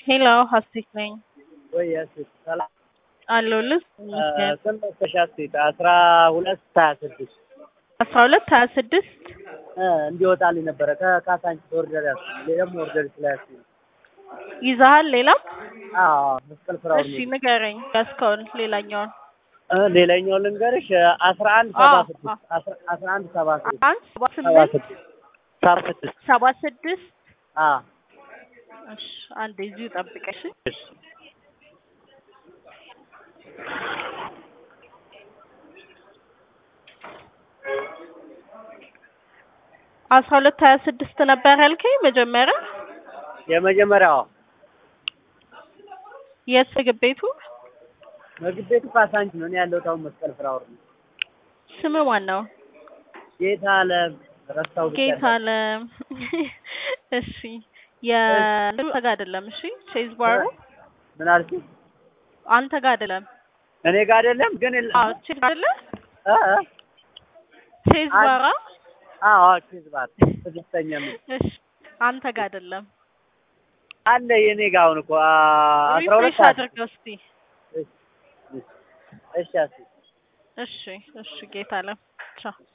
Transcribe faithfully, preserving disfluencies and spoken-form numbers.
ሄሎ ሀሴት ነኝ ወይ ሀሴት ሰላም አለሁልህ ይመስገን። ስንት መሰለሽ ሀሴት አስራ ሁለት ሀያ ስድስት አስራ ሁለት ሀያ ስድስት እ እንዲወጣልኝ ነበረ ከካሳንቺስ ኦርደር ያዝኩኝ ሌላም ኦርደር ስለያዝኩኝ ይዘሃል ሌላም? አዎ መስቀል ፍራኦል እሺ ነው ንገረኝ ያዝከውን ሌላኛውን። እ ሌላኛው ልንገርሽ አስራ አንድ ሰባ ስድስት አስራ አንድ ሰባ ስድስት አንድ ሰባ ስምንት ሰባ ስድስት ሰባ ስድስት አ እሺ አንዴ እዚሁ ጠብቀሽ። እሺ አስራ ሁለት ሀያ ስድስት ነበር ያልከኝ መጀመሪያ? የመጀመሪያው የት ምግብ ቤቱ? ምግብ ቤቱ ካሳንቺስ ነው። እኔ ያለሁት አሁን መስቀል ፍራኦል ነው። ስምህ ማን ነው? ጌታለም ረስታው ብቻ ጌታለም እሺ የአንተ ጋር አይደለም። እሺ ቼዝ ባሩ ምን አልሽኝ? አንተ ጋር አይደለም። እኔ ጋር አይደለም ግን አዎ ቼዝ አይደለ? እ እ ቼዝ ባራ አዎ ቼዝ ባር ስድስተኛ ምን እሺ አንተ ጋር አይደለም አለ የኔ ጋር አሁን እኮ አስራ ሁለት ሪፍሬሽ አድርገው እስቲ። እሺ እሺ እሺ እሺ ጌታለም ቻው